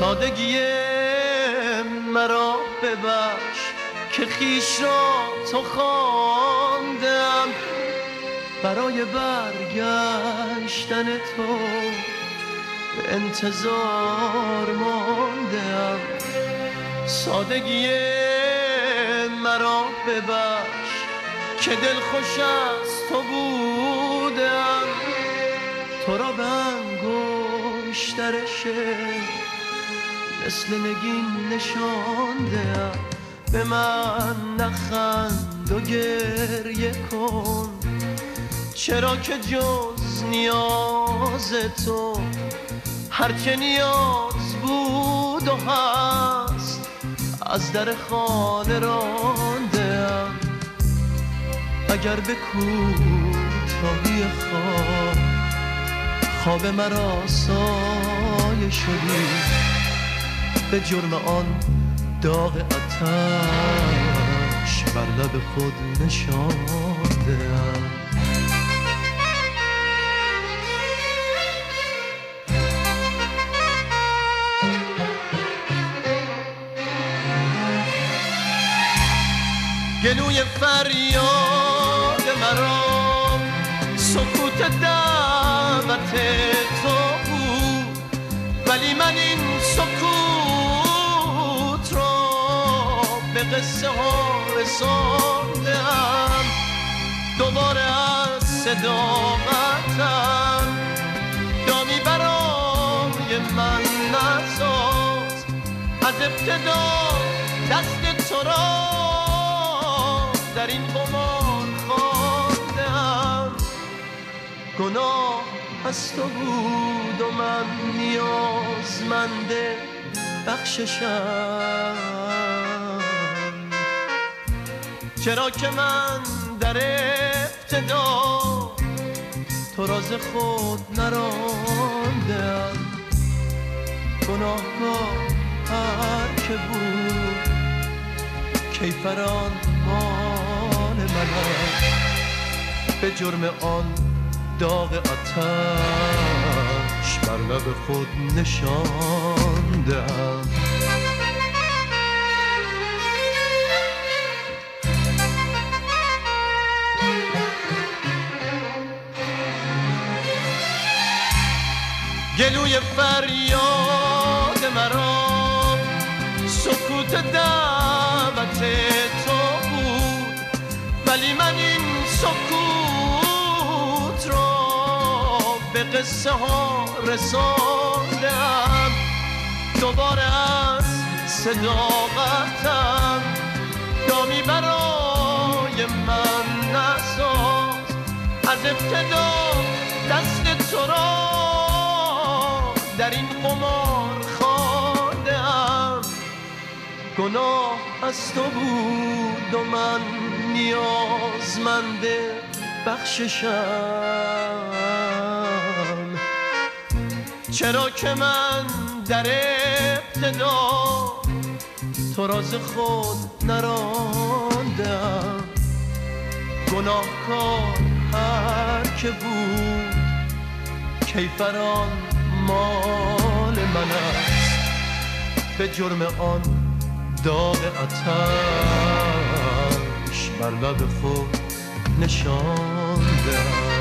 سادگی مرا ببخش که خویش را تو خواندم، برای برگشتن تو به انتظار ماندم. سادگی مرا ببخش که دلخوش از تو بودم، تو را به انگشتر شعر مثل نگین نشاندم. به من نخند و گریه کن، چرا که جز نیاز تو هرچه نیاز بود و هست از در خانه راندم. اگر به کوتاهی خواب مرا سایه شدی، به جرم آن داغ آتش بر لب خود نشاندم. گلوی فریاد مرا سکوت دعوت تو بود، ولی من این سکوت را به قصه ها رساندم. دوباره از صداقتم دامی برای من نساز، از ابتدا دست تو را در این قمار خواندم. گناه از تو بود و من نیازمند بخششم، چرا که من در ابتدا تو راز خود نراندم. گناهکار هر که بود کیفران مال من، به جرم آن داغ آتش بر لب خود نشاندم. گلوی فریاد مرا سکوت دعوت تو بود، ولی من این سکوت را به قصه ها رساندم. دوباره از صداقتم دامی برای من نساز، از ابتدا دست تو را در این قمار خواندم. گناه از تو بود و من نیازمند بخششم، چرا که من در ابتدا تو راز خود نراندم. گناهکار هر که بود کیفران مال من است، به جرم آن داغ آتش بر لب خود نشاندم.